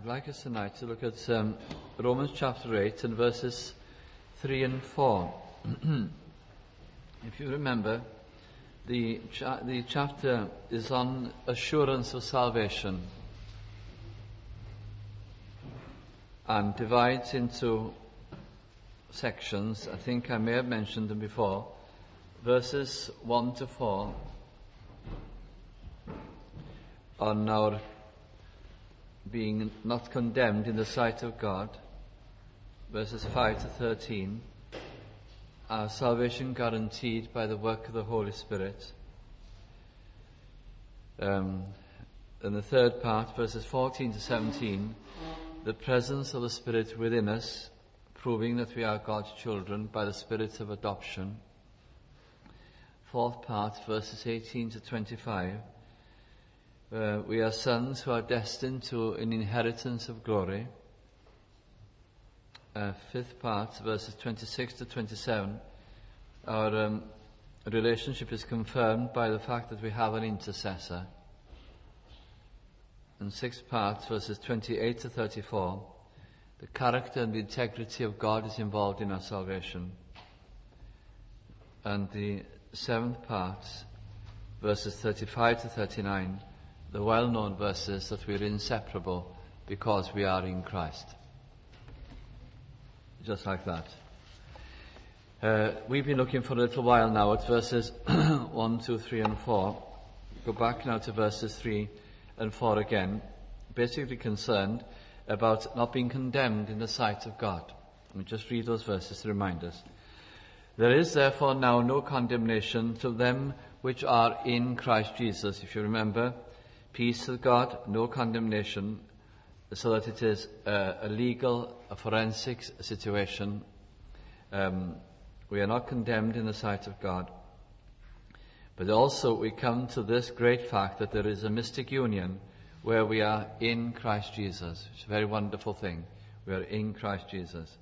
I'd like us tonight to look at Romans chapter 8 and verses 3 and 4. If you remember, the chapter is on assurance of salvation and divides into sections. I think I may have mentioned them before. Verses 1 to 4 on our being not condemned in the sight of God. Verses 5 to 13, our salvation guaranteed by the work of the Holy Spirit. And the third part, verses 14 to 17, the presence of the Spirit within us, proving that we are God's children by the Spirit of adoption. Fourth part, verses 18 to 25, we are sons who are destined to an inheritance of glory. Fifth part, verses 26 to 27, our relationship is confirmed by the fact that we have an intercessor. And sixth part, verses 28 to 34, the character and the integrity of God is involved in our salvation. And the seventh part, verses 35 to 39, the well-known verses that we are inseparable because we are in Christ. Just like that. We've been looking for a little while now at verses 1, 2, 3 and 4. Go back now to verses 3 and 4 again. Basically concerned about not being condemned in the sight of God. Let me just read those verses to remind us. There is therefore now no condemnation to them which are in Christ Jesus. If you remember, peace with God, no condemnation, so that it is a legal, a forensic situation. We are not condemned in the sight of God. But also we come to this great fact that there is a mystic union where we are in Christ Jesus. It's a very wonderful thing. We are in Christ Jesus.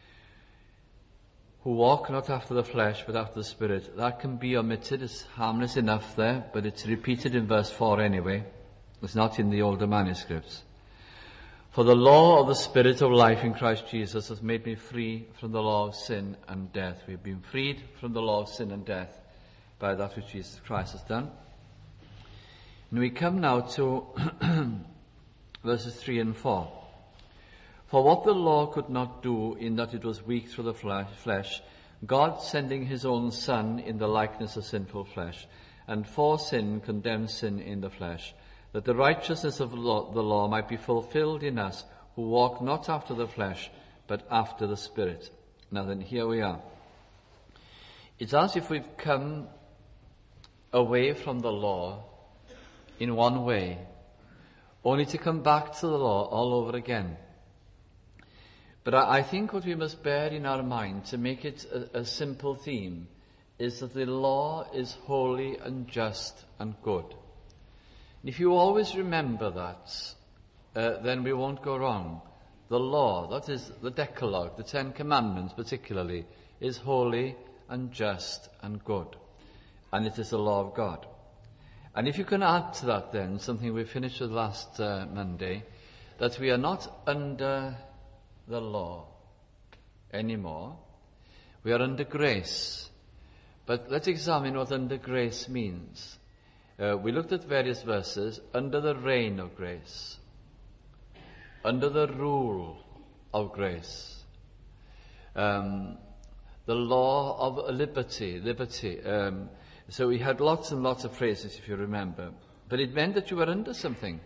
Who walk not after the flesh, but after the Spirit. That can be omitted. It's harmless enough there, but it's repeated in verse 4 anyway. It's not in the older manuscripts. For the law of the Spirit of life in Christ Jesus has made me free from the law of sin and death. We've been freed from the law of sin and death by that which Jesus Christ has done. And we come now to verses 3 and 4. For what the law could not do in that it was weak through the flesh, God sending his own Son in the likeness of sinful flesh, and for sin condemned sin in the flesh, that the righteousness of the law might be fulfilled in us, who walk not after the flesh, but after the Spirit. Now then, here we are. It's as if we've come away from the law in one way, only to come back to the law all over again. But I think what we must bear in our mind, to make it a simple theme, is that the law is holy and just and good. If you always remember that, then we won't go wrong. The law, that is the Decalogue, the Ten Commandments particularly, is holy and just and good. And it is the law of God. And if you can add to that then, something we finished with last Monday, that we are not under the law anymore. We are under grace. But let's examine what under grace means. We looked at various verses under the reign of grace, under the rule of grace, the law of liberty. So we had lots and lots of phrases, if you remember. But it meant that you were under something.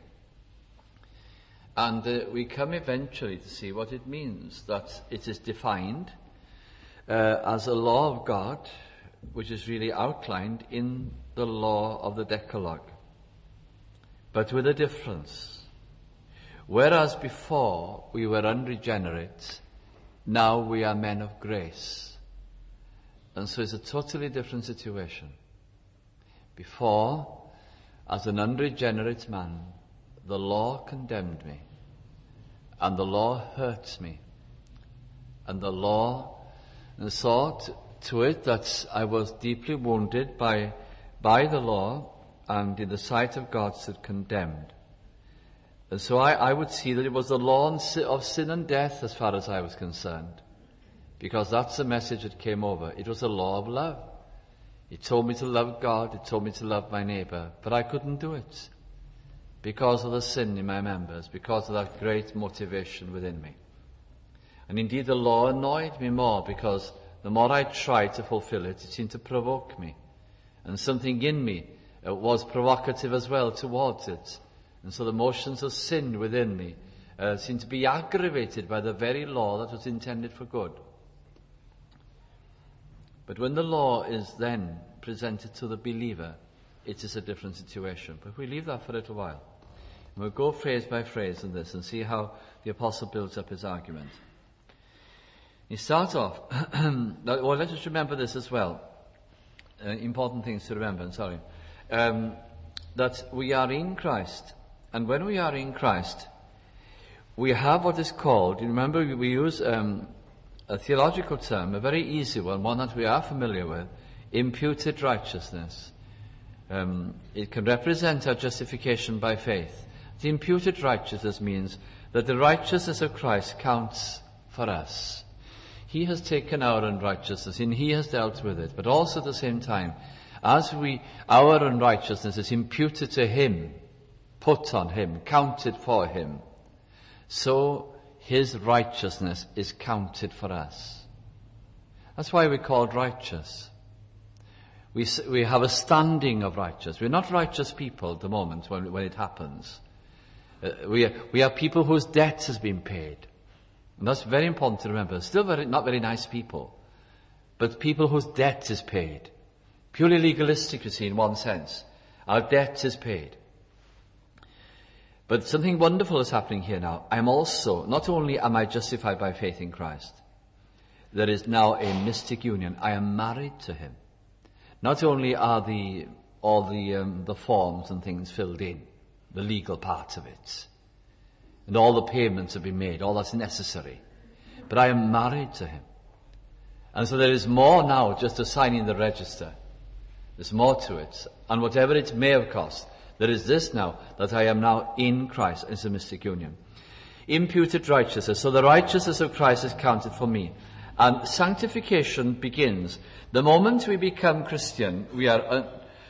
And we come eventually to see what it means, that it is defined as a law of God, which is really outlined in the law of the Decalogue. But with a difference. Whereas before we were unregenerate, now we are men of grace. And so it's a totally different situation. Before, as an unregenerate man, the law condemned me, and the law hurt me, and the law saw to it that I was deeply wounded by the law, and in the sight of God stood condemned. And so I would see that it was the law of sin and death as far as I was concerned. Because that's the message that came over. It was a law of love. It told me to love God, it told me to love my neighbour, but I couldn't do it. Because of the sin in my members, because of that great motivation within me. And indeed the law annoyed me more, because the more I tried to fulfill it, it seemed to provoke me. And something in me was provocative as well towards it. And so the motions of sin within me seemed to be aggravated by the very law that was intended for good. But when the law is then presented to the believer, it is a different situation. But we leave that for a little while. And we'll go phrase by phrase in this and see how the apostle builds up his argument. He starts off, well, let us remember this as well. Important things to remember, that we are in Christ. And when we are in Christ, we have what is called, you remember we use a theological term, a very easy one that we are familiar with, imputed righteousness. It can represent our justification by faith. The imputed righteousness means that the righteousness of Christ counts for us. He has taken our unrighteousness and he has dealt with it. But also at the same time, as our unrighteousness is imputed to him, put on him, counted for him, so his righteousness is counted for us. That's why we're called righteous. We have a standing of righteous. We're not righteous people at the moment when it happens. We are people whose debt has been paid. And that's very important to remember. Still not very nice people, but people whose debt is paid. Purely legalistic, you see, in one sense. Our debt is paid. But something wonderful is happening here now. Not only am I justified by faith in Christ, there is now a mystic union. I am married to him. Not only are all the forms and things filled in, the legal part of it, and all the payments have been made, all that's necessary, but I am married to him. And so there is more now just to sign in the register. There's more to it. And whatever it may have cost, there is this now, that I am now in Christ. It's a mystic union. Imputed righteousness. So the righteousness of Christ is counted for me. And sanctification begins. The moment we become Christian, we are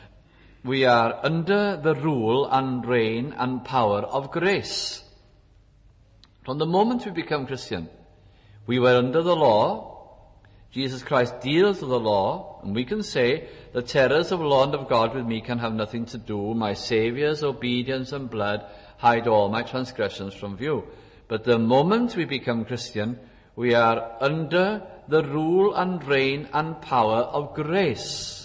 under the rule and reign and power of grace. From the moment we become Christian, we were under the law. Jesus Christ deals with the law, and we can say, the terrors of law and of God with me can have nothing to do. My Saviour's obedience and blood hide all my transgressions from view. But the moment we become Christian, we are under the rule and reign and power of grace.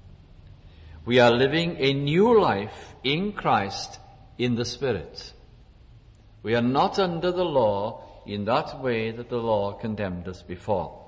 We are living a new life in Christ in the Spirit. We are not under the law in that way that the law condemned us before.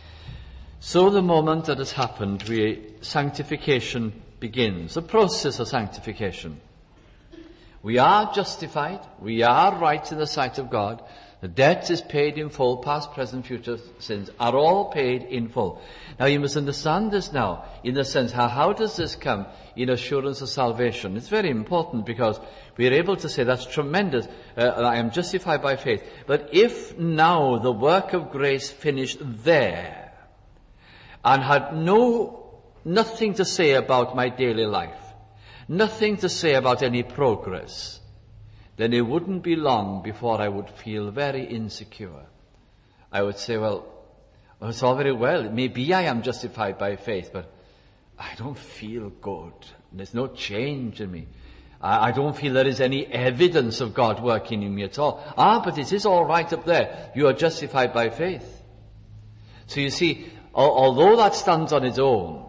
So the moment that has happened, sanctification begins, the process of sanctification. We are justified, we are right in the sight of God, the debt is paid in full, past, present, future sins are all paid in full. Now you must understand this now, in the sense, how does this come in assurance of salvation? It's very important because we are able to say, that's tremendous, I am justified by faith. But if now the work of grace finished there, and had nothing to say about my daily life, nothing to say about any progress, then it wouldn't be long before I would feel very insecure. I would say, well, it's all very well. Maybe I am justified by faith, but I don't feel good. There's no change in me. I don't feel there is any evidence of God working in me at all. But it is all right up there. You are justified by faith. So you see, although that stands on its own,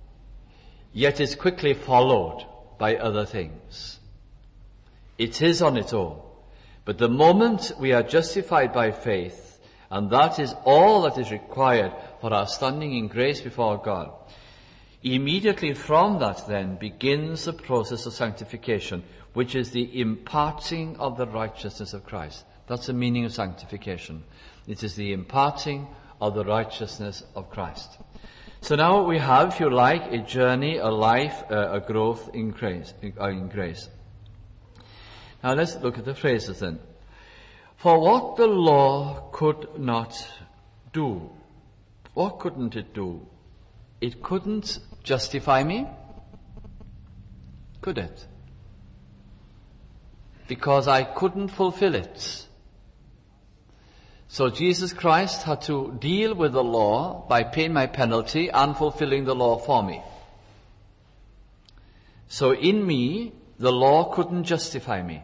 yet is quickly followed by other things. It is on its own. But the moment we are justified by faith, and that is all that is required for our standing in grace before God, immediately from that then begins the process of sanctification, which is the imparting of the righteousness of Christ. That's the meaning of sanctification. It is the imparting of the righteousness of Christ. So now we have, if you like, a journey, a life, a growth in grace. Now let's look at the phrases then. For what the law could not do. What couldn't it do? It couldn't justify me, could it? Because I couldn't fulfill it. So Jesus Christ had to deal with the law by paying my penalty and fulfilling the law for me. So in me, the law couldn't justify me.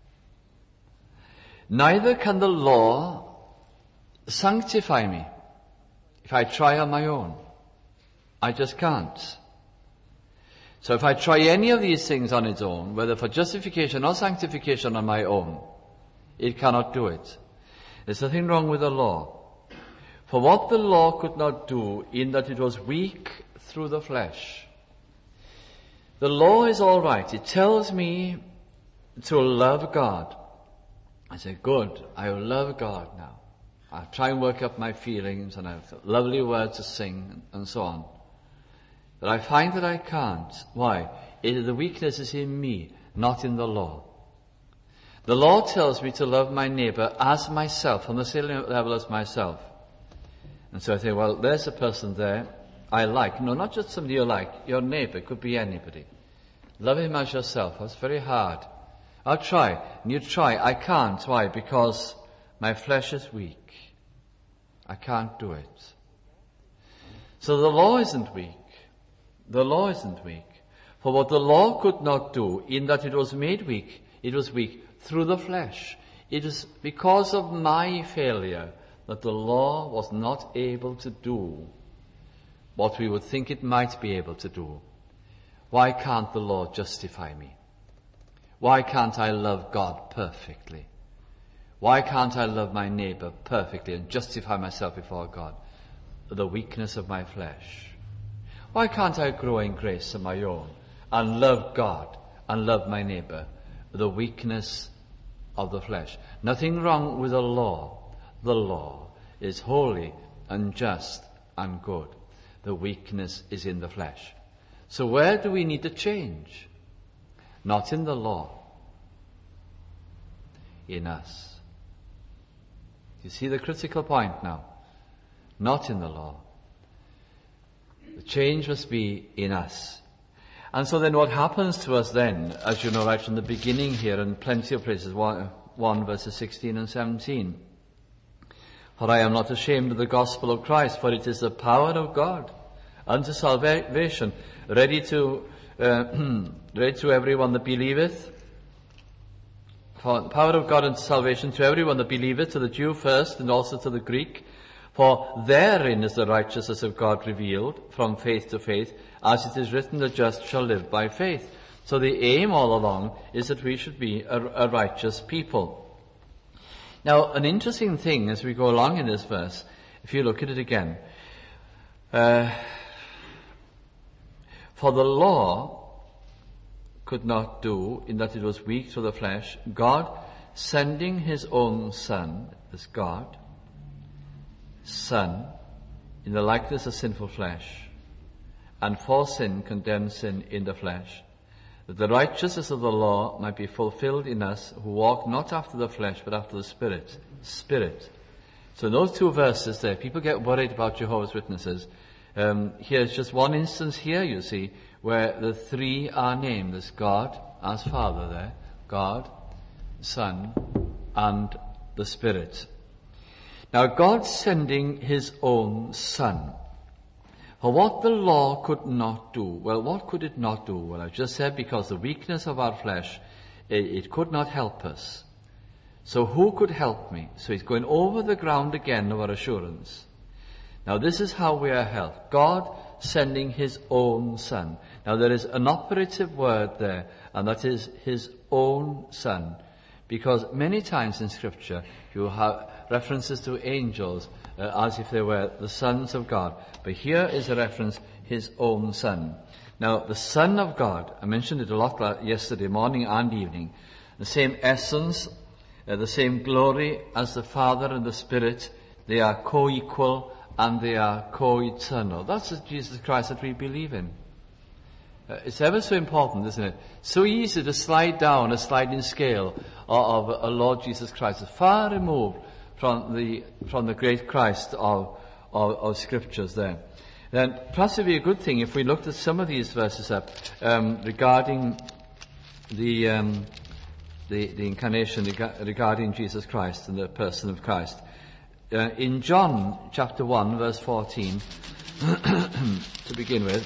Neither can the law sanctify me if I try on my own. I just can't. So if I try any of these things on its own, whether for justification or sanctification on my own, it cannot do it. There's nothing wrong with the law. For what the law could not do, in that it was weak through the flesh. The law is all right. It tells me to love God. I say, good, I will love God now. I'll try and work up my feelings and I have lovely words to sing and so on. But I find that I can't. Why? The weakness is in me, not in the law. The law tells me to love my neighbor as myself, on the same level as myself. And so I think, well, there's a person there I like. No, not just somebody you like. Your neighbor, it could be anybody. Love him as yourself. That's very hard. I'll try. And you try. I can't. Why? Because my flesh is weak. I can't do it. So the law isn't weak. The law isn't weak. For what the law could not do, in that it was made weak, it was weak through the flesh. It is because of my failure that the law was not able to do what we would think it might be able to do. Why can't the law justify me? Why can't I love God perfectly? Why can't I love my neighbor perfectly and justify myself before God? The weakness of my flesh. Why can't I grow in grace of my own and love God and love my neighbor? The weakness of the flesh. Nothing wrong with the law. The law is holy and just and good. The weakness is in the flesh. So where do we need to change? Not in the law. In us. You see the critical point now? Not in the law. The change must be in us. And so then what happens to us then, as you know right from the beginning here in plenty of places, 1 verses 16 and 17. For I am not ashamed of the gospel of Christ, for it is the power of God unto salvation, ready to everyone that believeth. For the power of God unto salvation to everyone that believeth, to the Jew first and also to the Greek. For therein is the righteousness of God revealed from faith to faith, as it is written, the just shall live by faith. So the aim all along is that we should be a righteous people. Now, an interesting thing as we go along in this verse, if you look at it again, for the law could not do, in that it was weak through the flesh, God sending his own Son, as God, Son, in the likeness of sinful flesh, and for sin condemned sin in the flesh, that the righteousness of the law might be fulfilled in us who walk not after the flesh but after the Spirit. Spirit. So in those two verses there, people get worried about Jehovah's Witnesses. Here's just one instance here, you see, where the three are named. There's God as Father there, God, Son, and the Spirit. Now, God sending his own Son. For what the law could not do. Well, what could it not do? Well, I just said because the weakness of our flesh, it could not help us. So who could help me? So he's going over the ground again of our assurance. Now, this is how we are helped. God sending his own Son. Now, there is an operative word there, and that is his own Son. Because many times in Scripture, you have references to angels as if they were the sons of God. But here is a reference, his own Son. Now, the Son of God, I mentioned it a lot yesterday morning and evening, the same essence, the same glory as the Father and the Spirit. They are co-equal and they are co-eternal. That's the Jesus Christ that we believe in. It's ever so important, isn't it? So easy to slide down a sliding scale of a Lord Jesus Christ. It's far removed from the great Christ of Scriptures there. Then perhaps it would be a good thing if we looked at some of these verses up regarding the incarnation, regarding Jesus Christ and the person of Christ. In John chapter 1, verse 14, to begin with,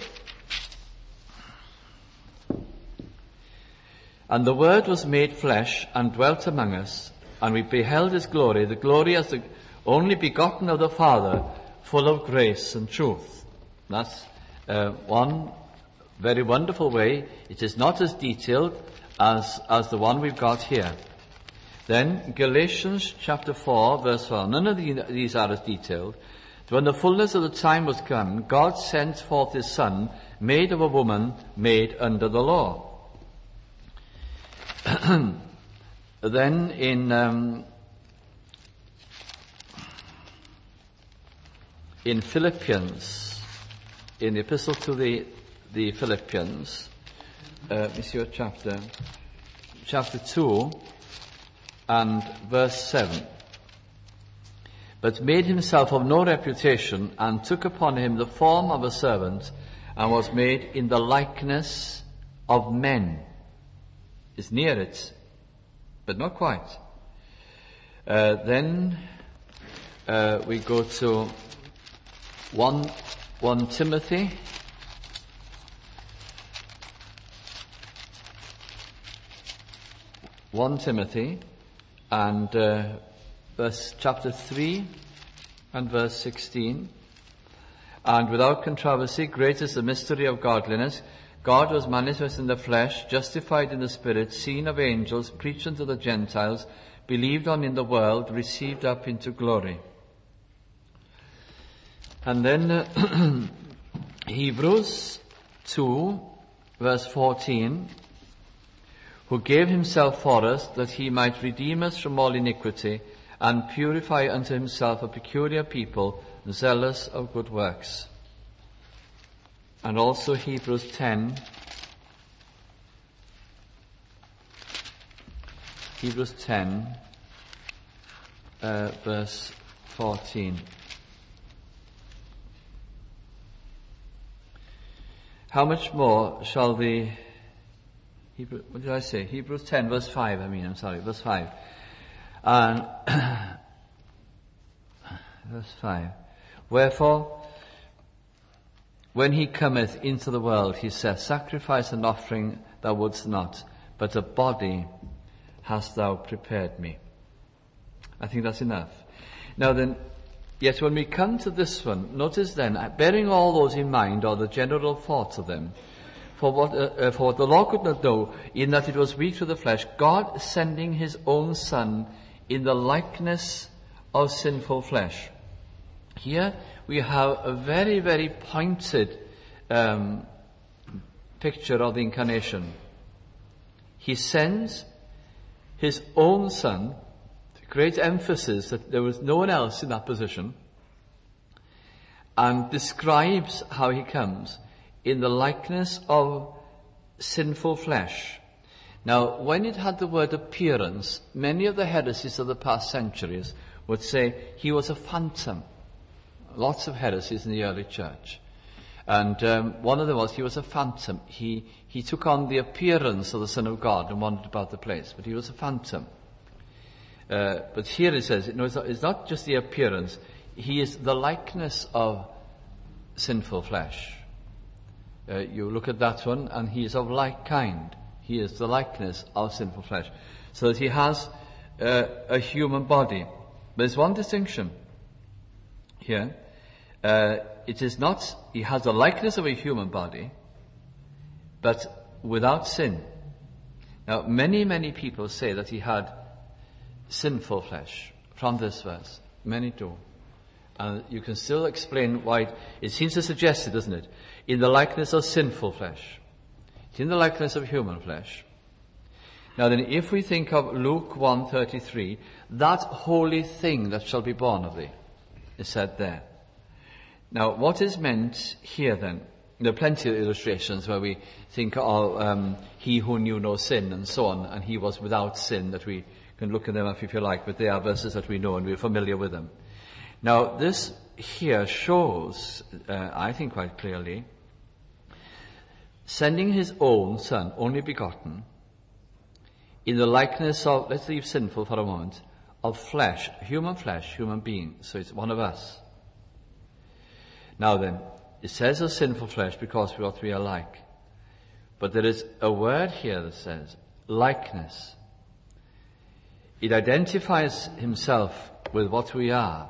"And the Word was made flesh and dwelt among us, and we beheld his glory, the glory as the only begotten of the Father, full of grace and truth." That's one very wonderful way. It is not as detailed as the one we've got here. Then Galatians chapter 4, verse 1. None of these are as detailed. "When the fullness of the time was come, God sent forth his Son, made of a woman, made under the law." Then in Philippians, in the epistle to the Philippians, let me see what chapter 2 and verse 7. "But made himself of no reputation, and took upon him the form of a servant, and was made in the likeness of men." It's near it, but not quite. Then we go to 1 Timothy. And chapter 3 and verse 16. "And without controversy, great is the mystery of godliness. God was manifest in the flesh, justified in the Spirit, seen of angels, preached unto the Gentiles, believed on in the world, received up into glory." And then Hebrews 2, verse 14, "Who gave himself for us, that he might redeem us from all iniquity, and purify unto himself a peculiar people, zealous of good works." And also Hebrews 10, verse 14. "How much more shall the..." what did I say? Hebrews 10, verse 5, verse 5. And verse 5. "Wherefore, when he cometh into the world, he saith, Sacrifice and offering thou wouldst not, but a body hast thou prepared me." I think that's enough. Now then, yet when we come to this one, notice then, bearing all those in mind, or the general thoughts of them, for what the law could not know, in that it was weak through the flesh, God sending his own Son in the likeness of sinful flesh. Here we have a very, very pointed picture of the incarnation. He sends his own Son, great emphasis that there was no one else in that position, and describes how he comes in the likeness of sinful flesh. Now, when it had the word appearance, many of the heresies of the past centuries would say he was a phantom. Lots of heresies in the early church. And one of them was he was a phantom. He took on the appearance of the Son of God and wandered about the place, but he was a phantom. But here it says, no, it's not just the appearance. He is the likeness of sinful flesh. You look at that one, and he is of like kind. He is the likeness of sinful flesh. So that he has a human body. But there's one distinction here. It is not, he has the likeness of a human body, but without sin. Now, many, many people say that he had sinful flesh from this verse. Many do. And you can still explain why it seems to suggest it, doesn't it? In the likeness of sinful flesh. It's in the likeness of human flesh. Now then, if we think of Luke 1:33, that holy thing that shall be born of thee is said there. Now, what is meant here then? There are plenty of illustrations where we think of he who knew no sin and so on, and he was without sin, that we can look at them up if you like, but they are verses that we know and we're familiar with them. Now, this here shows, I think quite clearly, sending his own Son, only begotten, in the likeness of, let's leave sinful for a moment, of flesh, human being, so it's one of us. Now then, it says of sinful flesh because of what we are like. But there is a word here that says likeness. It identifies himself with what we are,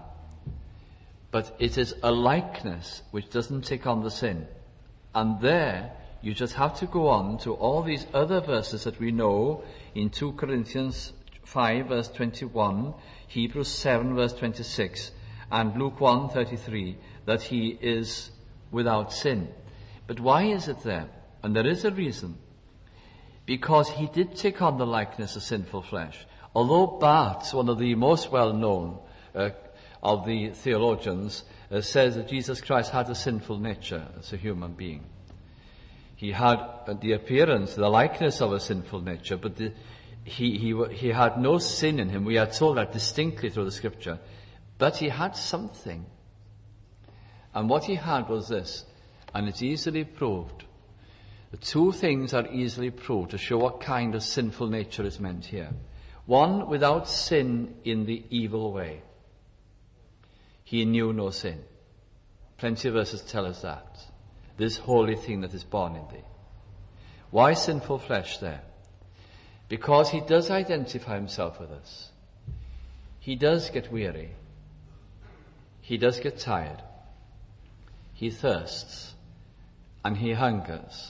but it is a likeness which doesn't take on the sin. And there, you just have to go on to all these other verses that we know in 2 Corinthians 5 verse 21, Hebrews 7 verse 26, and Luke 1:33, that he is without sin. But why is it there? And there is a reason. Because he did take on the likeness of sinful flesh. Although Barth, one of the most well-known of the theologians, says that Jesus Christ had a sinful nature as a human being. He had the appearance, the likeness of a sinful nature, but he had no sin in him. We are told that distinctly through the scripture. But he had something. And what he had was this, and it's easily proved. The two things are easily proved to show what kind of sinful nature is meant here. One, without sin in the evil way. He knew no sin. Plenty of verses tell us that. This holy thing that is born in thee. Why sinful flesh there? Because he does identify himself with us. He does get weary. He does get tired. He thirsts, and he hungers.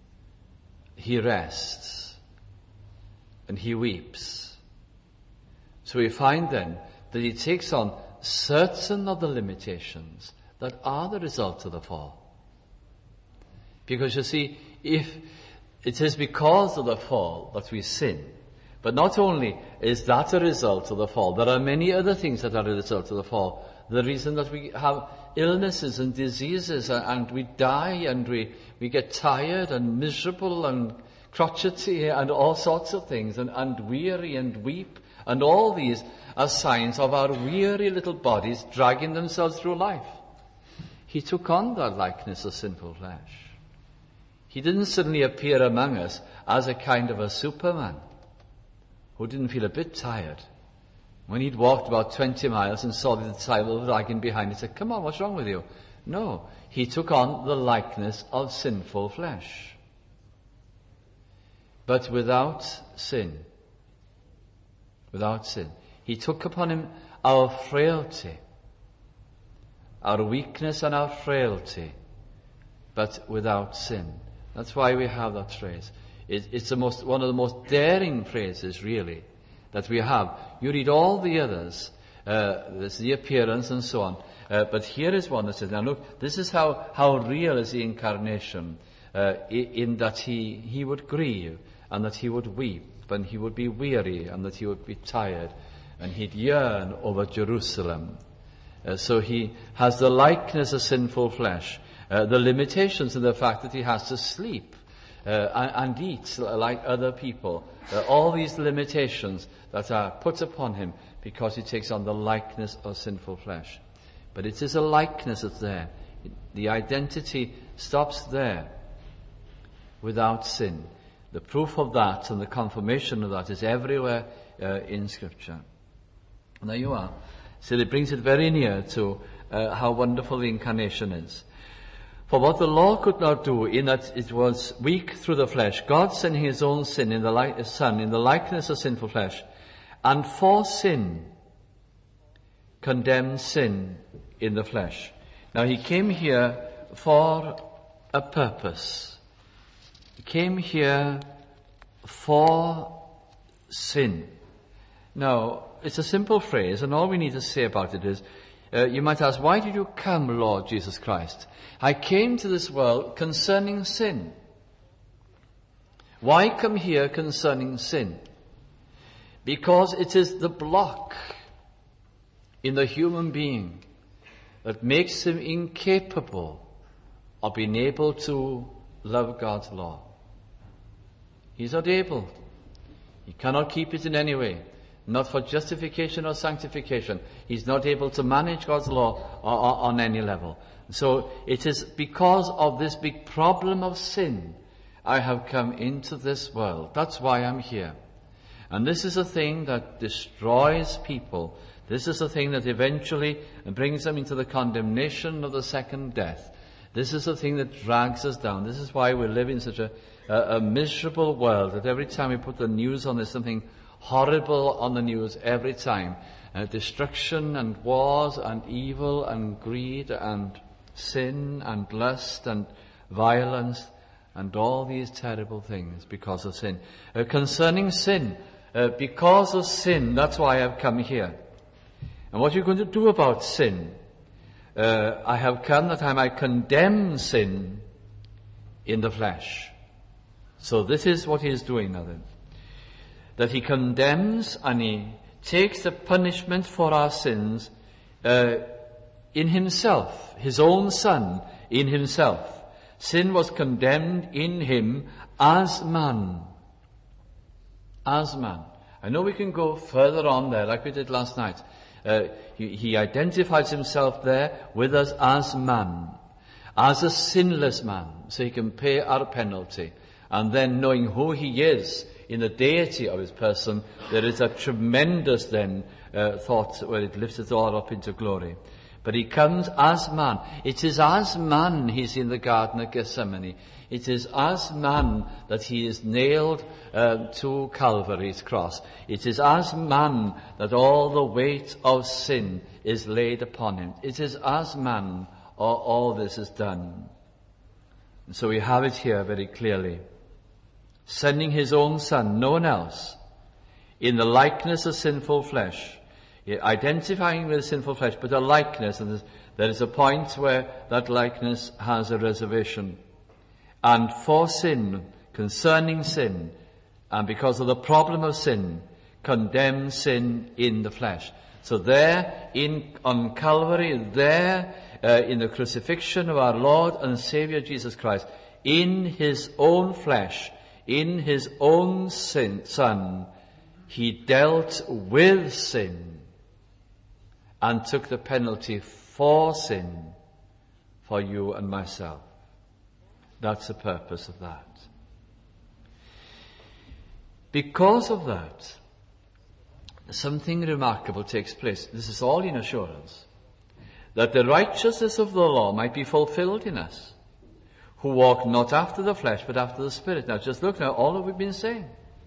He rests, and he weeps. So we find then that he takes on certain of the limitations that are the result of the fall. Because you see, if it is because of the fall that we sin, but not only is that a result of the fall, there are many other things that are a result of the fall. The reason that we have illnesses and diseases and we die and we get tired and miserable and crotchety and all sorts of things and weary and weep, and all these are signs of our weary little bodies dragging themselves through life. He took on that likeness of sinful flesh. He didn't suddenly appear among us as a kind of a Superman who didn't feel a bit tired. When he'd walked about 20 miles and saw the disciple dragging behind, he said, "Come on, what's wrong with you?" No, he took on the likeness of sinful flesh. But without sin. Without sin. He took upon him our frailty, our weakness and our frailty, but without sin. That's why we have that phrase. It's one of the most daring phrases, really, that we have. You read all the others, there's the appearance and so on, but here is one that says, now look, this is how real is the incarnation, in that he would grieve, and that he would weep, and he would be weary, and that he would be tired, and he'd yearn over Jerusalem. So he has the likeness of sinful flesh, the limitations of the fact that he has to sleep and eat like other people, all these limitations that are put upon him because he takes on the likeness of sinful flesh. But it is a likeness that's there. The identity stops there without sin. The proof of that and the confirmation of that is everywhere in Scripture. And there you are. So it brings it very near to how wonderful the incarnation is. For what the law could not do, in that it was weak through the flesh, God sending his own Son in the likeness of sinful flesh, and for sin condemned sin in the flesh. Now he came here for a purpose. He came here for sin. Now, it's a simple phrase, and all we need to say about it is, you might ask, why did you come, Lord Jesus Christ? I came to this world concerning sin. Why come here concerning sin? Because it is the block in the human being that makes him incapable of being able to love God's law. He's not able. He cannot keep it in any way. Not for justification or sanctification. He's not able to manage God's law on any level. So it is because of this big problem of sin I have come into this world. That's why I'm here. And this is a thing that destroys people. This is a thing that eventually brings them into the condemnation of the second death. This is a thing that drags us down. This is why we live in such a miserable world, that every time we put the news on, there's something horrible on the news every time. Destruction and wars and evil and greed and sin and lust and violence and all these terrible things because of sin. Concerning sin, because of sin, that's why I've come here. And what are you going to do about sin? I have come that I might condemn sin in the flesh. So this is what he is doing now then. That he condemns and he takes the punishment for our sins in himself, his own Son in himself. Sin was condemned in him as man. As man. I know we can go further on there, like we did last night. He identifies himself there with us as man, as a sinless man, so he can pay our penalty. And then knowing who he is in the deity of his person, there is a tremendous then thought where it lifts it all up into glory. But he comes as man. It is as man he's in the Garden of Gethsemane. It is as man that he is nailed to Calvary's cross. It is as man that all the weight of sin is laid upon him. It is as man all this is done. And so we have it here very clearly. Sending his own Son, no one else, in the likeness of sinful flesh, identifying with sinful flesh, but a likeness, and there is a point where that likeness has a reservation. And for sin, concerning sin, and because of the problem of sin, condemn sin in the flesh. So there, on Calvary, there, in the crucifixion of our Lord and Saviour Jesus Christ, in his own flesh, in his own Son, he dealt with sin and took the penalty for sin for you and myself. That's the purpose of that. Because of that, something remarkable takes place. This is all in assurance. That the righteousness of the law might be fulfilled in us, who walk not after the flesh, but after the Spirit. Now just look now, all that we've been saying.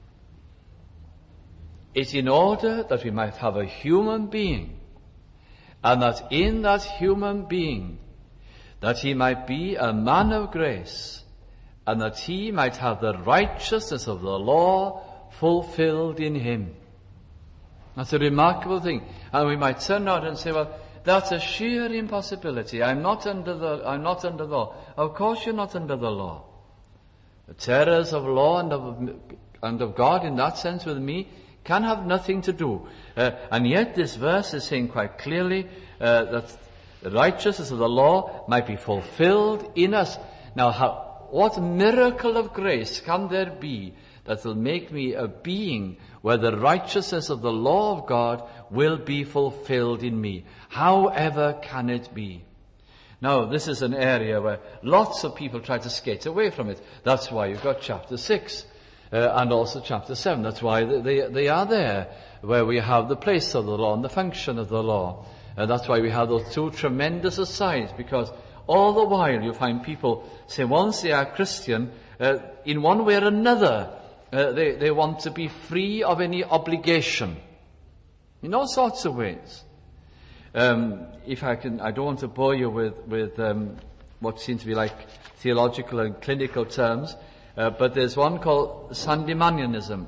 It's in order that we might have a human being, and that in that human being, that he might be a man of grace, and that he might have the righteousness of the law fulfilled in him. That's a remarkable thing. And we might turn out and say, well, that's a sheer impossibility. I'm not under the law. Of course you're not under the law. The terrors of law and of God in that sense with me can have nothing to do. And yet this verse is saying quite clearly that the righteousness of the law might be fulfilled in us. Now, what miracle of grace can there be that will make me a being where the righteousness of the law of God will be fulfilled in me? However can it be? Now, this is an area where lots of people try to skate away from it. That's why you've got chapter 6 and also chapter 7. That's why they are there, where we have the place of the law and the function of the law. And that's why we have those two tremendous asides, because all the while you find people say once they are Christian, in one way or another, they want to be free of any obligation. In all sorts of ways. If I can, I don't want to bore you with what seem to be like theological and clinical terms, but there's one called Sandemanianism.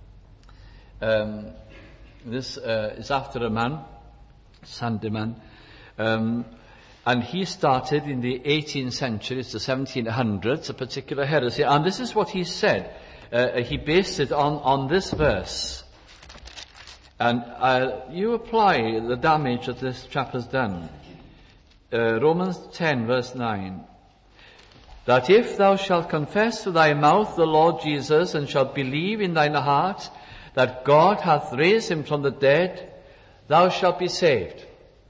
This is after a man, Sandeman, and he started in the 18th century, it's the 1700s, a particular heresy, and this is what he said. He based it on this verse. And you apply the damage that this chap has done. Romans 10 verse 9. that if thou shalt confess with thy mouth the Lord Jesus, and shalt believe in thine heart that God hath raised him from the dead, thou shalt be saved.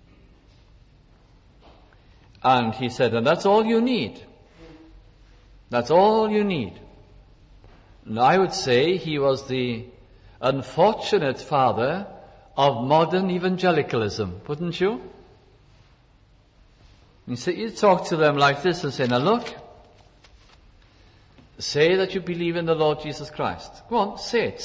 And he said, and that's all you need. That's all you need. And I would say he was the unfortunate father of modern evangelicalism, wouldn't you? You talk to them like this and say, now look, say that you believe in the Lord Jesus Christ. Go on, say it.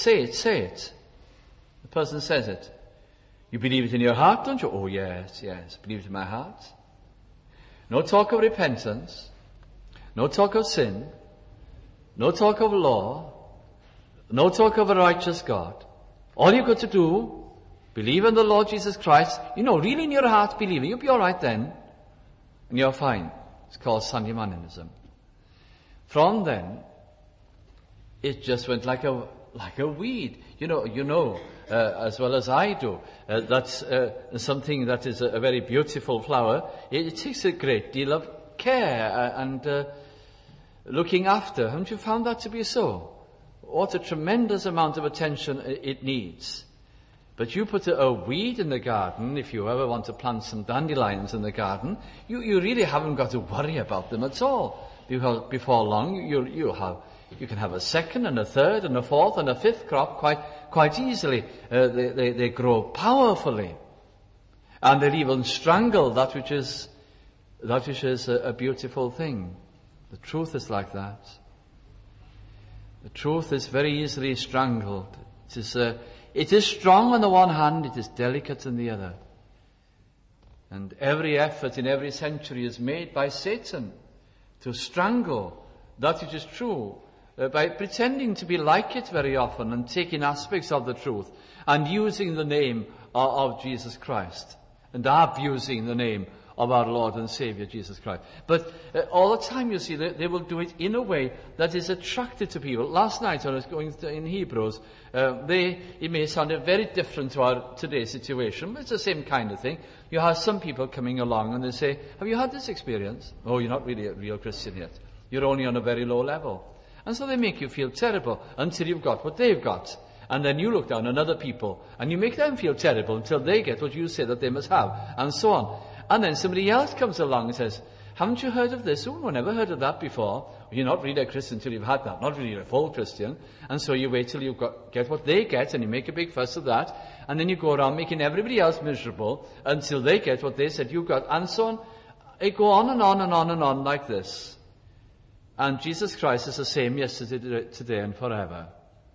The person says it. You believe it in your heart, don't you? Oh, yes, believe it in my heart. No talk of repentance, no talk of sin, no talk of law, no talk of a righteous God. All you've got to do, believe in the Lord Jesus Christ. Really in your heart believing. You'll be all right then. And you're fine. It's called Sandemanianism. From then, it just went like a weed. As well as I do, that's something that is a very beautiful flower. It takes a great deal of care and looking after. Haven't you found that to be so? What a tremendous amount of attention it needs. But you put a weed in the garden, if you ever want to plant some dandelions in the garden, you really haven't got to worry about them at all. Because before long, you can have a second and a third and a fourth and a fifth crop quite easily. They grow powerfully. And they'll even strangle that which is a beautiful thing. The truth is like that. The truth is very easily strangled. It is strong on the one hand, it is delicate on the other. And every effort in every century is made by Satan to strangle that which is true, by pretending to be like it very often and taking aspects of the truth and using the name of Jesus Christ and abusing the name of our Lord and Savior Jesus Christ. But all the time, you see, they will do it in a way that is attractive to people. Last night when I was going in Hebrews, it may sound very different to our today's situation, but it's the same kind of thing. You have some people coming along and they say, have you had this experience? Oh, you're not really a real Christian yet. You're only on a very low level. And so they make you feel terrible until you've got what they've got. And then you look down on other people and you make them feel terrible until they get what you say that they must have, and so on. And then somebody else comes along and says, haven't you heard of this? Oh, I never heard of that before. Well, you're not really a Christian until you've had that. Not really a full Christian. And so you wait till you get what they get and you make a big fuss of that. And then you go around making everybody else miserable until they get what they said you got. And so on. It go on and on and on and on like this. And Jesus Christ is the same yesterday, today and forever.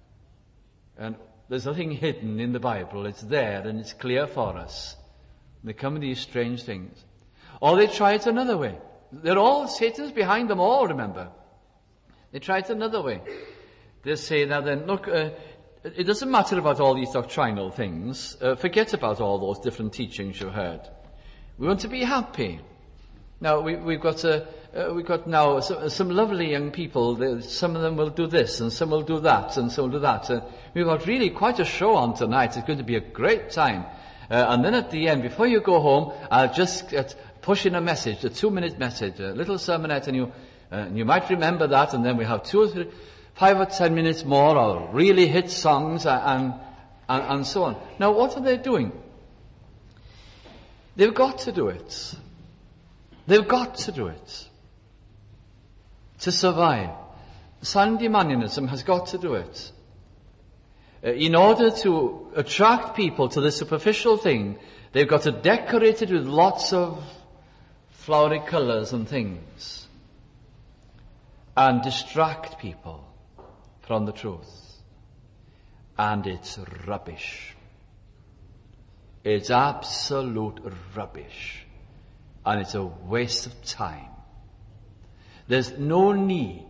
And there's nothing hidden in the Bible. It's there and it's clear for us. They come with these strange things. Or they try it another way. Satan's behind them all, remember. They try it another way. They say, now then, look, it doesn't matter about all these doctrinal things. Forget about all those different teachings you've heard. We want to be happy. Now, we've got now some lovely young people. Some of them will do this, and some will do that, and some will do that. We've got really quite a show on tonight. It's going to be a great time. And then at the end, before you go home, I'll just push in a message, a 2-minute message, a little sermonette, and you might remember that, and then we have 5 or 10 minutes more of really hit songs and so on. Now, what are they doing? They've got to do it. They've got to do it. To survive. Sandemanianism has got to do it. In order to attract people to this superficial thing, they've got to decorate it with lots of flowery colours and things and distract people from the truth. And it's rubbish. It's absolute rubbish. And it's a waste of time. There is no need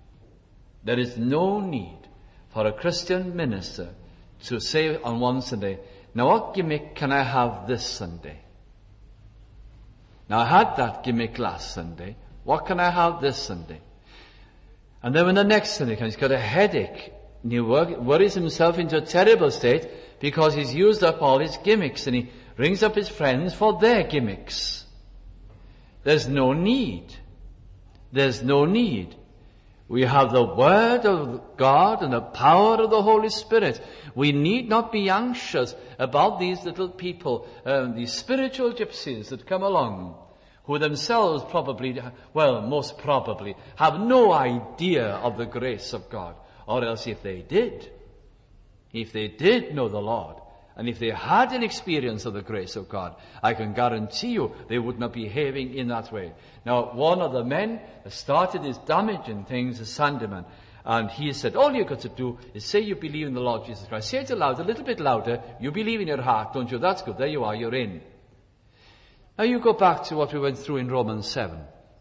for a Christian minister to say on one Sunday, now what gimmick can I have this Sunday? Now I had that gimmick last Sunday. What can I have this Sunday? And then when the next Sunday comes, he's got a headache. And he worries himself into a terrible state because he's used up all his gimmicks, and he rings up his friends for their gimmicks. There's no need. There's no need. We have the Word of God and the power of the Holy Spirit. We need not be anxious about these little people, these spiritual gypsies that come along, who themselves probably, most probably, have no idea of the grace of God. Or else if they did know the Lord, and if they had an experience of the grace of God, I can guarantee you they would not be behaving in that way. Now, one of the men that started his damaging things is Sandeman. And he said, all you've got to do is say you believe in the Lord Jesus Christ. Say it aloud, a little bit louder. You believe in your heart, don't you? That's good. There you are. You're in. Now you go back to what we went through in Romans 7.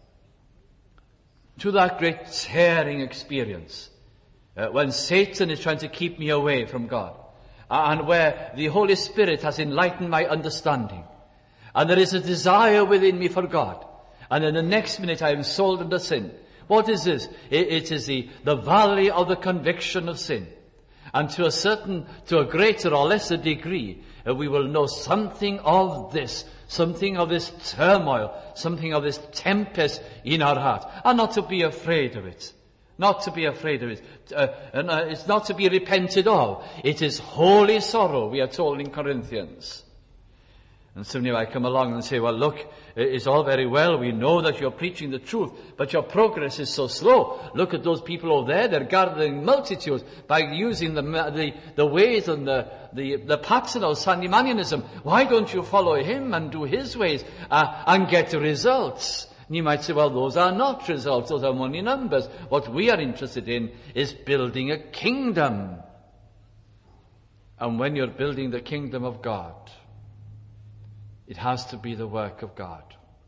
To that great tearing experience. When Satan is trying to keep me away from God. And where the Holy Spirit has enlightened my understanding. And there is a desire within me for God. And in the next minute I am sold into sin. What is this? It is the valley of the conviction of sin. And to a greater or lesser degree, we will know something of this turmoil, something of this tempest in our heart. And not to be afraid of it. Not to be afraid of it. It's not to be repented of. It is holy sorrow, we are told in Corinthians. And suddenly I come along and say, well, look, it's all very well. We know that you're preaching the truth, but your progress is so slow. Look at those people over there. They're gathering multitudes by using the ways and the pattern of Sandemanianism. Why don't you follow him and do his ways and get results? And you might say, well, those are not results. Those are only numbers. What we are interested in is building a kingdom. And when you're building the kingdom of God, it has to be the work of God.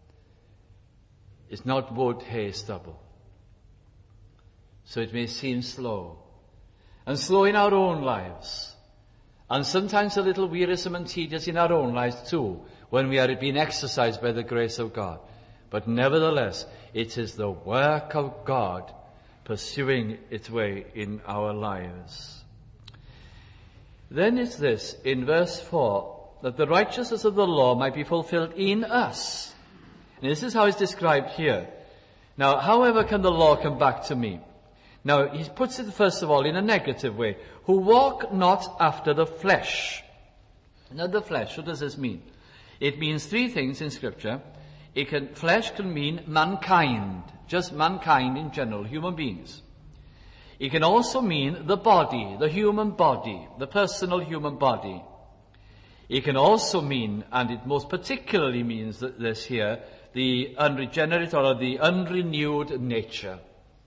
It's not wood, hay, stubble. So it may seem slow. And slow in our own lives. And sometimes a little wearisome and tedious in our own lives too, when we are being exercised by the grace of God. But nevertheless, it is the work of God pursuing its way in our lives. Then is this, in verse 4, that the righteousness of the law might be fulfilled in us. And this is how it's described here. Now, however can the law come back to me? Now, he puts it first of all in a negative way. Who walk not after the flesh. Now, the flesh, what does this mean? It means three things in Scripture. Flesh can mean mankind, just mankind in general, human beings. It can also mean the body, the human body, the personal human body. It can also mean, and it most particularly means this here, the unregenerate or the unrenewed nature.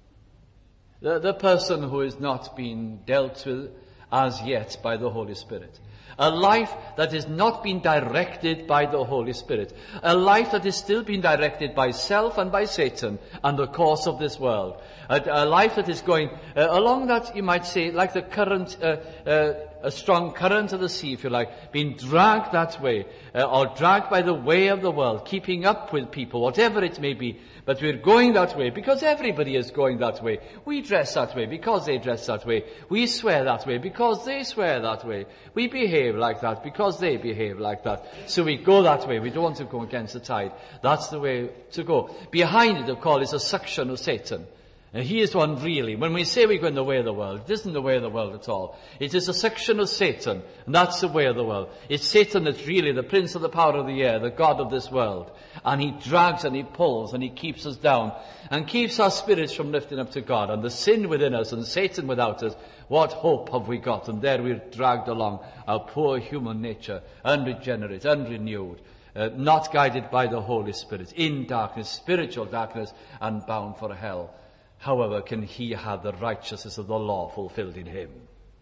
The person who is not being dealt with as yet by the Holy Spirit. A life that is not being directed by the Holy Spirit. A life that is still being directed by self and by Satan and the course of this world. A life that is going along that, you might say, like the current, a strong current of the sea, if you like, being dragged that way, or dragged by the way of the world, keeping up with people, whatever it may be. But we're going that way because everybody is going that way. We dress that way because they dress that way. We swear that way because they swear that way. We behave like that because they behave like that. So we go that way. We don't want to go against the tide. That's the way to go. Behind it, of course, is a suction of Satan. And he is one really. When we say we go in the way of the world, it isn't the way of the world at all. It is a section of Satan, and that's the way of the world. It's Satan that's really the prince of the power of the air, the god of this world. And he drags and he pulls and he keeps us down and keeps our spirits from lifting up to God. And the sin within us and Satan without us, what hope have we got? And there we're dragged along, our poor human nature, unregenerate, unrenewed, not guided by the Holy Spirit, in darkness, spiritual darkness, and bound for hell. However can he have the righteousness of the law fulfilled in him?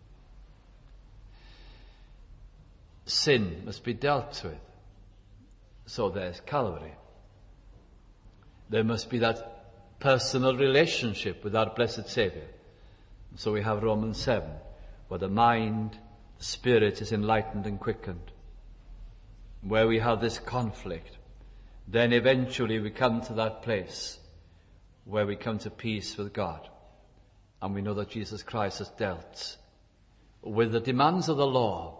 Sin must be dealt with. So there's Calvary. There must be that personal relationship with our blessed Saviour. So we have Romans 7, where the mind, the spirit is enlightened and quickened. Where we have this conflict. Then eventually we come to that place where we come to peace with God. And we know that Jesus Christ has dealt with the demands of the law.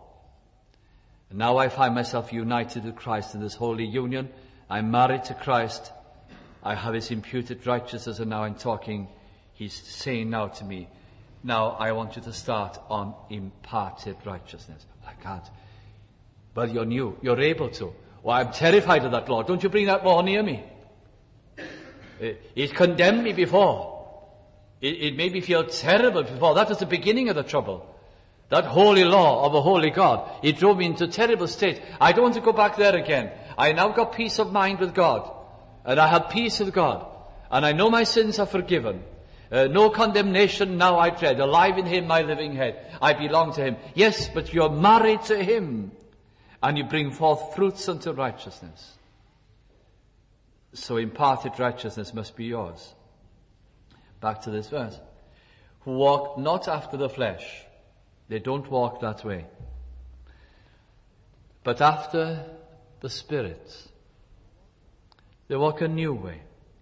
And now I find myself united with Christ in this holy union. I'm married to Christ. I have his imputed righteousness, and now I'm talking, he's saying now to me, now I want you to start on imparted righteousness. I can't. Well, you're new. You're able to. Well, I'm terrified of that, Lord. Don't you bring that law near me. It condemned me before. It made me feel terrible before. That was the beginning of the trouble. That holy law of a holy God, it drove me into a terrible state. I don't want to go back there again. I now got peace of mind with God. And I have peace with God. And I know my sins are forgiven. No condemnation now I dread. Alive in him, my living head. I belong to him. Yes, but you're married to him. And you bring forth fruits unto righteousness. So imparted righteousness must be yours. Back to this verse. Who walk not after the flesh. They don't walk that way. But after the Spirit. They walk a new way.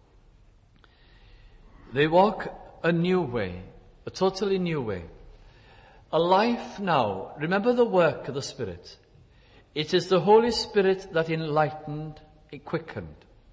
They walk a new way. A totally new way. A life now. Remember the work of the Spirit. It is the Holy Spirit that enlightened, it quickened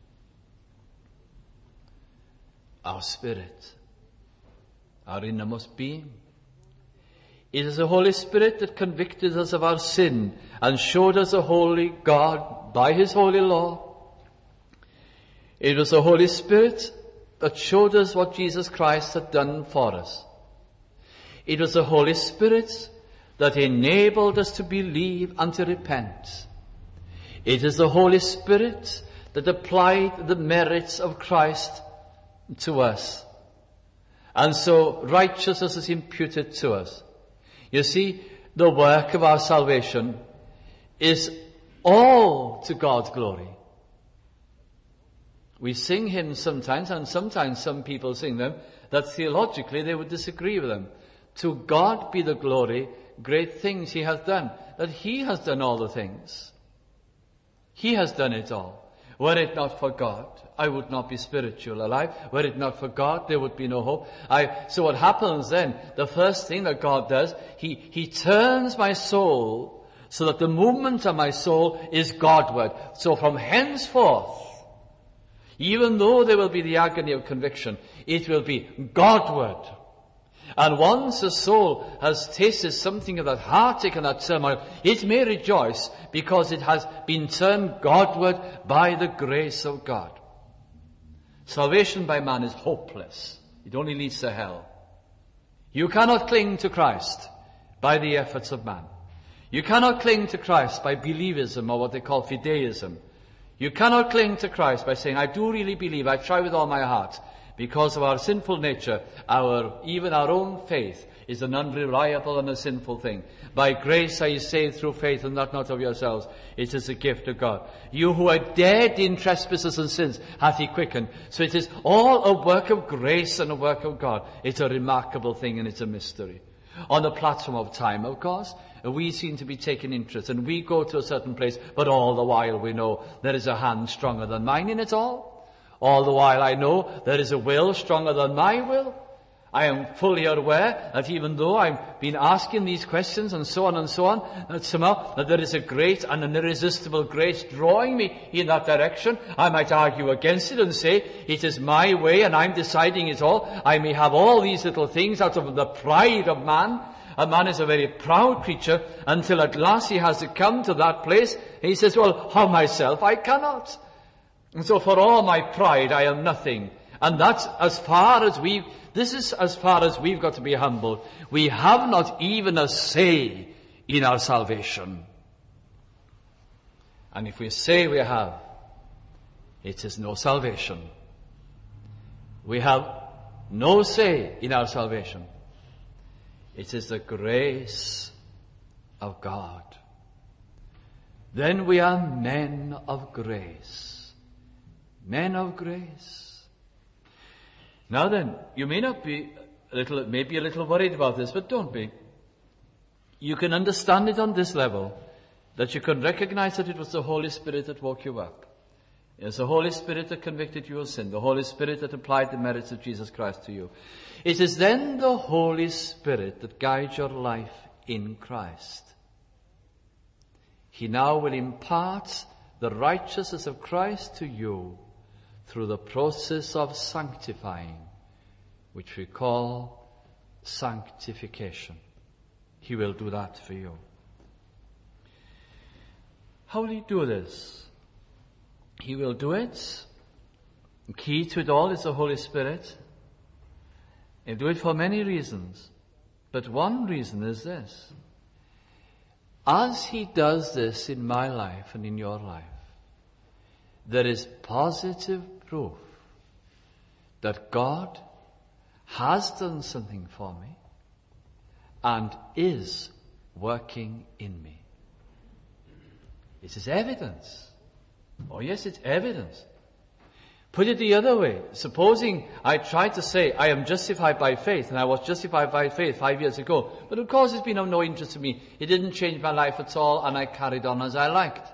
our spirit, our innermost being. It is the Holy Spirit that convicted us of our sin and showed us a holy God by his holy law. It was the Holy Spirit that showed us what Jesus Christ had done for us. It was the Holy Spirit that enabled us to believe and to repent. It is the Holy Spirit that applied the merits of Christ to us. And so righteousness is imputed to us. You see, the work of our salvation is all to God's glory. We sing hymns sometimes, and sometimes some people sing them, that theologically they would disagree with them. To God be the glory, great things he hath done. That he has done all the things. He has done it all. Were it not for God, I would not be spiritual alive. Were it not for God, there would be no hope. So what happens then, the first thing that God does, he turns my soul so that the movement of my soul is Godward. So from henceforth, even though there will be the agony of conviction, it will be Godward. And once the soul has tasted something of that heartache and that turmoil, it may rejoice because it has been turned Godward by the grace of God. Salvation by man is hopeless. It only leads to hell. You cannot cling to Christ by the efforts of man. You cannot cling to Christ by believism or what they call fideism. You cannot cling to Christ by saying, I do really believe, I try with all my heart. Because of our sinful nature, even our own faith is an unreliable and a sinful thing. By grace are you saved through faith, and that not of yourselves. It is a gift of God. You who are dead in trespasses and sins hath he quickened. So it is all a work of grace and a work of God. It's a remarkable thing and it's a mystery. On the platform of time, of course, we seem to be taking interest, and we go to a certain place, but all the while we know there is a hand stronger than mine in it all. All the while I know there is a will stronger than my will. I am fully aware that even though I've been asking these questions and so on, that somehow that there is a great and an irresistible grace drawing me in that direction. I might argue against it and say, it is my way and I'm deciding it all. I may have all these little things out of the pride of man. A man is a very proud creature until at last he has to come to that place. And he says, well, how myself? I cannot. And so for all my pride, I am nothing. And that's this is as far as we've got to be humble. We have not even a say in our salvation. And if we say we have, it is no salvation. We have no say in our salvation. It is the grace of God. Then we are men of grace. Men of grace. Now then, you may not be maybe a little worried about this, but don't be. You can understand it on this level, that you can recognize that it was the Holy Spirit that woke you up. It was the Holy Spirit that convicted you of sin, the Holy Spirit that applied the merits of Jesus Christ to you. It is then the Holy Spirit that guides your life in Christ. He now will impart the righteousness of Christ to you through the process of sanctifying, which we call sanctification. He will do that for you. How will he do this? He will do it. The key to it all is the Holy Spirit. He'll do it for many reasons. But one reason is this. As he does this in my life and in your life, there is positive proof that God has done something for me and is working in me. It is evidence. Oh yes, it's evidence. Put it the other way. Supposing I tried to say I am justified by faith, and I was justified by faith 5 years ago, but of course it's been of no interest to me. It didn't change my life at all, and I carried on as I liked.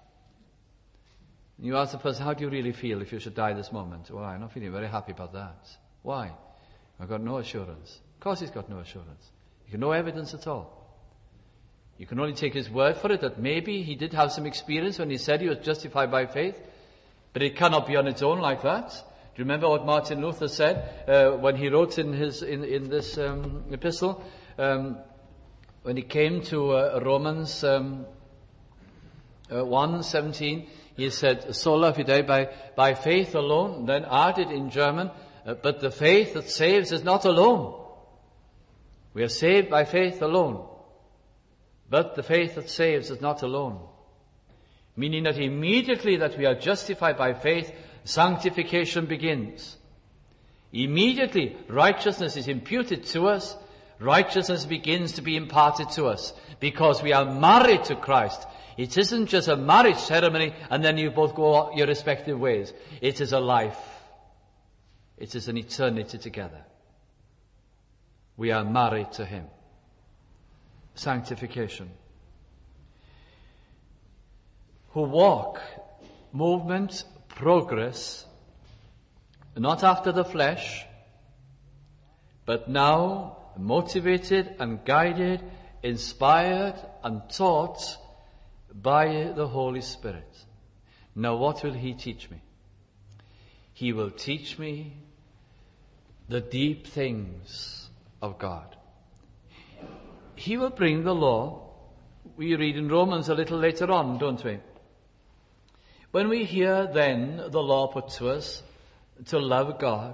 You ask the person, how do you really feel if you should die this moment? Well, I'm not feeling very happy about that. Why? I've got no assurance. Of course he's got no assurance. You have no evidence at all. You can only take his word for it that maybe he did have some experience when he said he was justified by faith, but it cannot be on its own like that. Do you remember what Martin Luther said when he wrote in this epistle? When he came to Romans 1:17, he said, "Sola fide," by faith alone. Then added in German, "But the faith that saves is not alone." We are saved by faith alone. But the faith that saves is not alone. Meaning that immediately that we are justified by faith, sanctification begins. Immediately righteousness is imputed to us, righteousness begins to be imparted to us, because we are married to Christ. It isn't just a marriage ceremony and then you both go your respective ways. It is a life. It is an eternity together. We are married to him. Sanctification. Who walk, movement, progress, not after the flesh, but now motivated and guided, inspired and taught by the Holy Spirit. Now what will he teach me? He will teach me the deep things of God. He will bring the law. We read in Romans a little later on, don't we? When we hear then the law put to us to love God,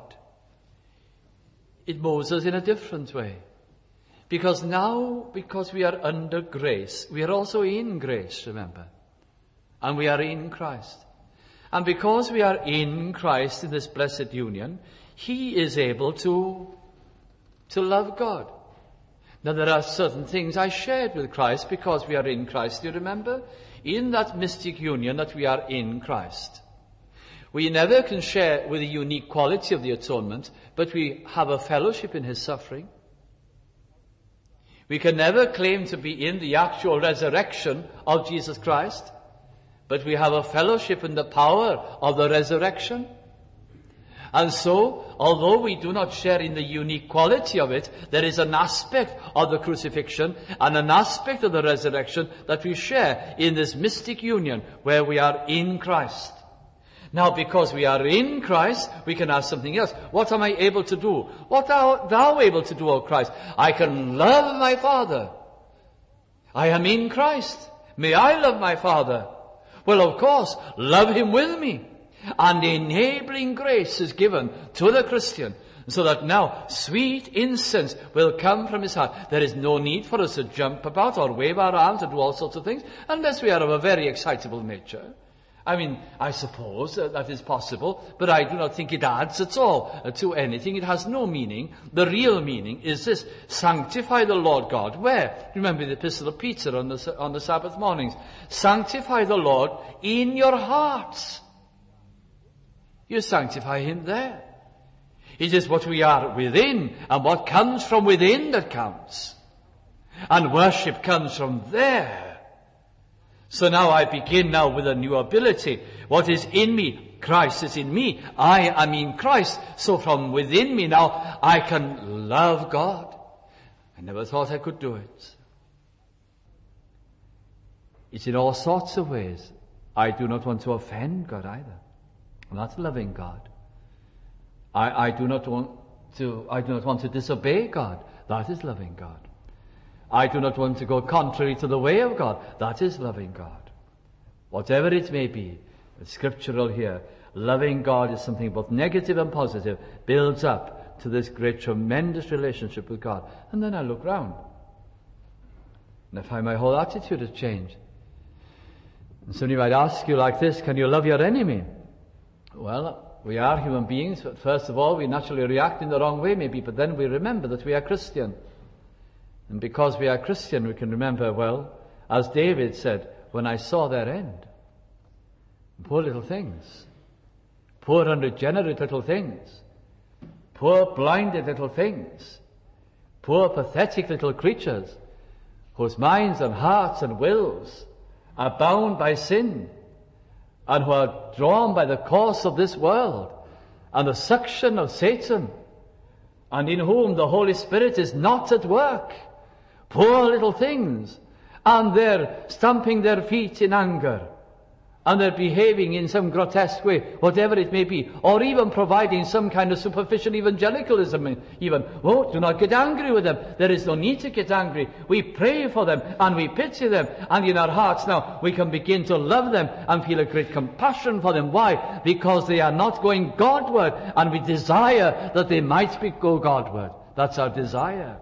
it moves us in a different way. Because now, because we are under grace, we are also in grace, remember. And we are in Christ. And because we are in Christ in this blessed union, he is able to love God. Now there are certain things I shared with Christ because we are in Christ. Do you remember? In that mystic union that we are in Christ. We never can share with the unique quality of the atonement, but we have a fellowship in his suffering. We can never claim to be in the actual resurrection of Jesus Christ, but we have a fellowship in the power of the resurrection. And so, although we do not share in the unique quality of it, there is an aspect of the crucifixion and an aspect of the resurrection that we share in this mystic union where we are in Christ. Now, because we are in Christ, we can ask something else. What am I able to do? What art thou able to do, O Christ? I can love my Father. I am in Christ. May I love my Father? Well, of course, love him with me. And enabling grace is given to the Christian so that now sweet incense will come from his heart. There is no need for us to jump about or wave our arms and do all sorts of things unless we are of a very excitable nature. I mean, I suppose that is possible, but I do not think it adds at all to anything. It has no meaning. The real meaning is this: sanctify the Lord God. Where? Remember the epistle of Peter on the Sabbath mornings. Sanctify the Lord in your hearts. You sanctify him there. It is what we are within and what comes from within that counts. And worship comes from there. So now I begin now with a new ability. What is in me? Christ is in me. I am in Christ. So from within me now I can love God. I never thought I could do it. It's in all sorts of ways. I do not want to offend God either. That's loving God. I do not want to disobey God. That is loving God. I do not want to go contrary to the way of God. That is loving God. Whatever it may be, it's scriptural here. Loving God is something both negative and positive, builds up to this great, tremendous relationship with God. And then I look round, and I find my whole attitude has changed. And somebody might ask you like this, can you love your enemy? Well, we are human beings, but first of all, we naturally react in the wrong way maybe, but then we remember that we are Christian. And because we are Christian, we can remember, well, as David said, when I saw their end, poor little things, poor unregenerate little things, poor blinded little things, poor pathetic little creatures, whose minds and hearts and wills are bound by sin, and who are drawn by the course of this world and the suction of Satan, and in whom the Holy Spirit is not at work. Poor little things. And they're stamping their feet in anger, and they're behaving in some grotesque way, whatever it may be, or even providing some kind of superficial evangelicalism even. Oh, do not get angry with them. There is no need to get angry. We pray for them, and we pity them, and in our hearts now we can begin to love them and feel a great compassion for them. Why? Because they are not going Godward, and we desire that they might go Godward. That's our desire.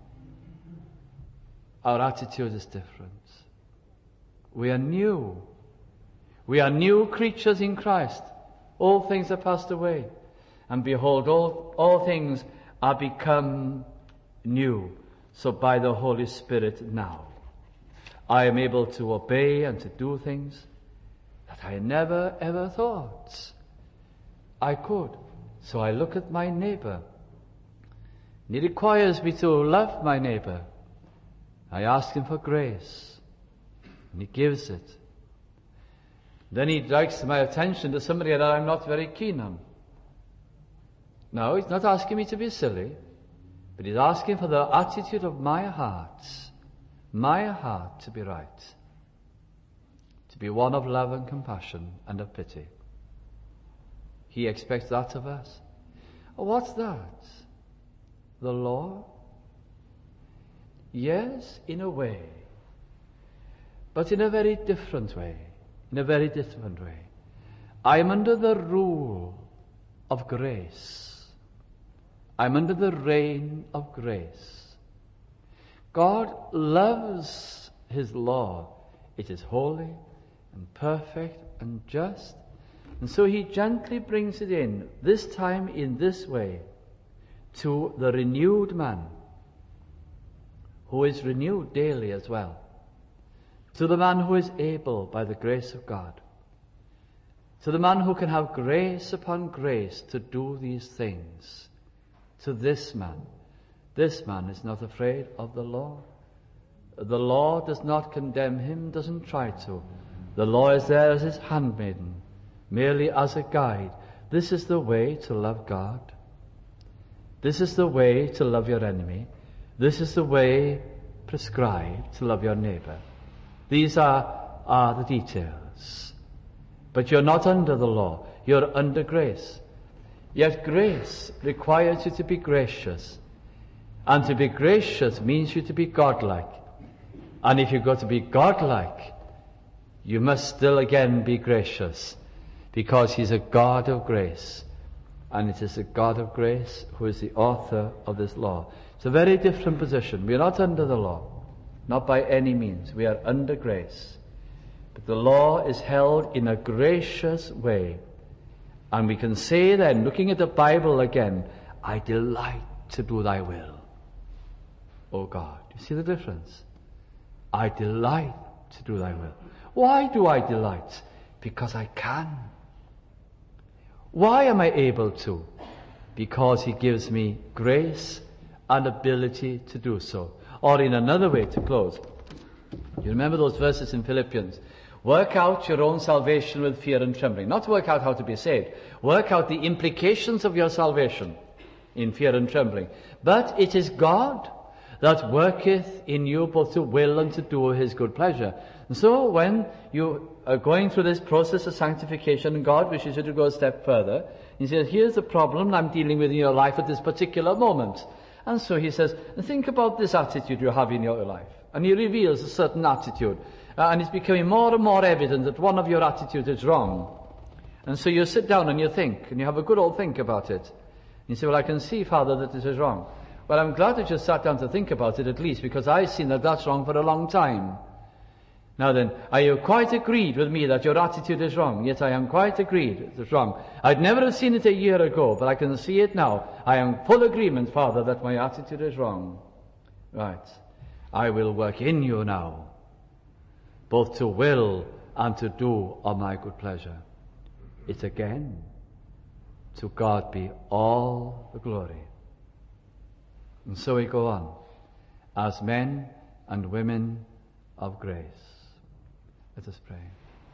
Our attitude is different. We are new. We are new creatures in Christ. All things are passed away. And behold, all things are become new. So by the Holy Spirit now, I am able to obey and to do things that I never ever thought I could. So I look at my neighbor. And he requires me to love my neighbor. I ask him for grace, and he gives it. Then he directs my attention to somebody that I'm not very keen on. No, he's not asking me to be silly, but he's asking for the attitude of my heart to be right, to be one of love and compassion and of pity. He expects that of us. What's that? The law? Yes, in a way, but in a very different way. In a very different way. I am under the rule of grace. I am under the reign of grace. God loves His law. It is holy and perfect and just. And so He gently brings it in, this time in this way, to the renewed man, who is renewed daily as well, to the man who is able by the grace of God, to the man who can have grace upon grace to do these things, to this man. This man is not afraid of the law. The law does not condemn him, doesn't try to. The law is there as his handmaiden, merely as a guide. This is the way to love God. This is the way to love your enemy. This is the way prescribed to love your neighbor. These are the details. But you're not under the law. You're under grace. Yet grace requires you to be gracious. And to be gracious means you to be godlike. And if you've got to be godlike, you must still again be gracious, because He's a God of grace. And it is the God of grace who is the author of this law. It's a very different position. We are not under the law. Not by any means. We are under grace. But the law is held in a gracious way. And we can say then, looking at the Bible again, I delight to do thy will, O God. You see the difference? I delight to do thy will. Why do I delight? Because I can. Why am I able to? Because He gives me grace and ability to do so. Or in another way, to close, you remember those verses in Philippians? Work out your own salvation with fear and trembling. Not work out how to be saved. Work out the implications of your salvation in fear and trembling. But it is God that worketh in you both to will and to do his good pleasure. And so when you are going through this process of sanctification, and God wishes you to go a step further, he says, here's the problem I'm dealing with in your life at this particular moment. And so he says, think about this attitude you have in your life. And he reveals a certain attitude. And it's becoming more and more evident that one of your attitudes is wrong. And so you sit down and you think, and you have a good old think about it. And you say, well, I can see, Father, that this is wrong. Well, I'm glad that you sat down to think about it at least, because I've seen that that's wrong for a long time. Now then, are you quite agreed with me that your attitude is wrong? Yes, I am quite agreed it's wrong. I'd never have seen it a year ago, but I can see it now. I am full agreement, Father, that my attitude is wrong. Right. I will work in you now, both to will and to do of my good pleasure. It's again, to God be all the glory. And so we go on, as men and women of grace. Let us pray.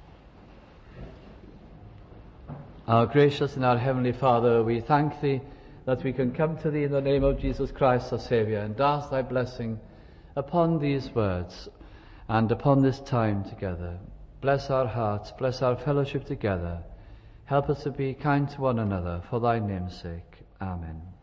Our gracious and our heavenly Father, we thank Thee that we can come to Thee in the name of Jesus Christ, our Saviour, and ask Thy blessing upon these words and upon this time together. Bless our hearts, bless our fellowship together. Help us to be kind to one another for Thy name's sake. Amen.